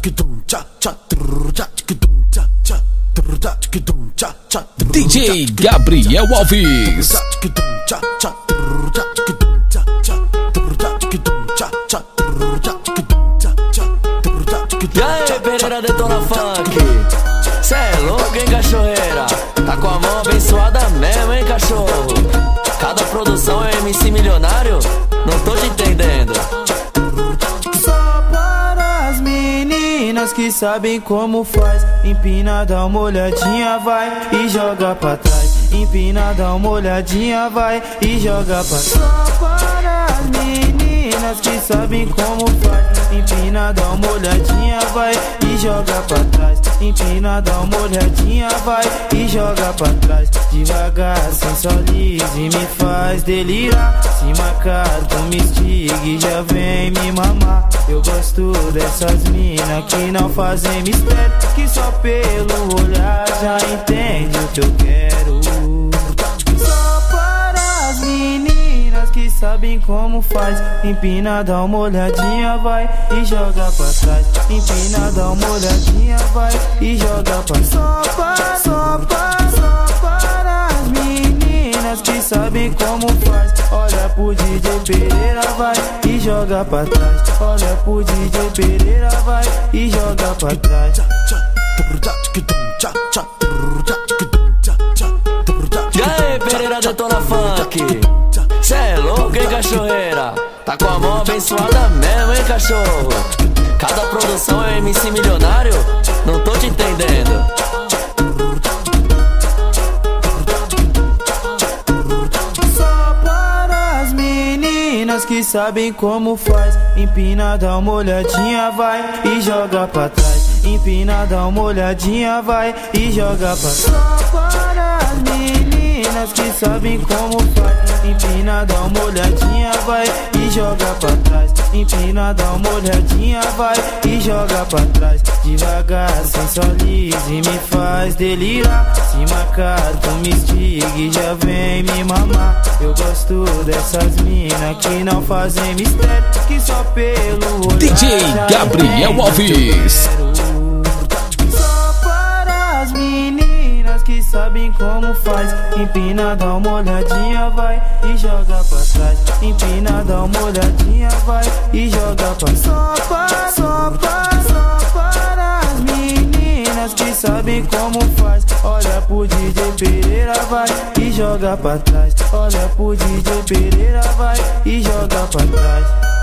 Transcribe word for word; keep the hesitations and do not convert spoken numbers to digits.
D J Gabriel Alves. E aí, Pereira Detona Funk, cê é louco, hein, cachorreira? Tá com a mão abençoada mesmo, hein, cachorro? Cada produção é M C milionário? Não tô te entendendo. Só para as meninas que sabem como faz. Empina, dá uma olhadinha, vai e joga pra trás. Empina, dá uma olhadinha, vai e joga pra trás. Só para as meninas que sabem como faz. Empina, dá uma olhadinha, vai e joga pra trás. Empina, dá uma olhadinha, vai e joga pra trás. Devagar, sensualiza e me faz delirar. Se marcar, tu me instiga e já vem me mamar. Eu gosto dessas minas que não fazem mistério, que só pelo olhar já entende o que eu quero. Só para as meninas que sabem como faz. Empina, dá uma olhadinha, vai e joga pra trás. Empina, dá uma olhadinha, vai e joga pra trás. Só para, só para, só para as meninas que sabem como faz. Olha pro D J Pereira, vai e joga pra trás. Olha pro D J Pereira, vai e joga pra trás. E aí, Pereira Detona Funk, cê é louco, hein, cachorreira? Tá com a mão abençoada mesmo, hein, cachorro? Cada produção é M C milionário? Não tô te entendendo. Só para as meninas que sabem como faz. Empina, dá uma olhadinha, vai e joga pra trás. Empina, dá uma olhadinha, vai e joga pra trás. Só para as meninas que sabem como faz. Empina, dá uma olhadinha, vai e joga pra trás. Empina, dá uma olhadinha, vai e joga pra trás. Devagar, sensualiza e me faz delirar. Se marcar, tu me instiga e já vem me mamar. Eu gosto dessas minas que não fazem mistério, que só pelo olhar D J Gabriel Alves. Só para as meninas que sabem como faz. Empina, dá uma olhadinha, vai e joga pra trás. Empina, dá uma olhadinha, vai e joga pra trás. Só para, só para, só para as meninas que sabem como faz. Olha pro D J Pereira, vai e joga pra trás. Olha pro D J Pereira, vai e joga pra trás.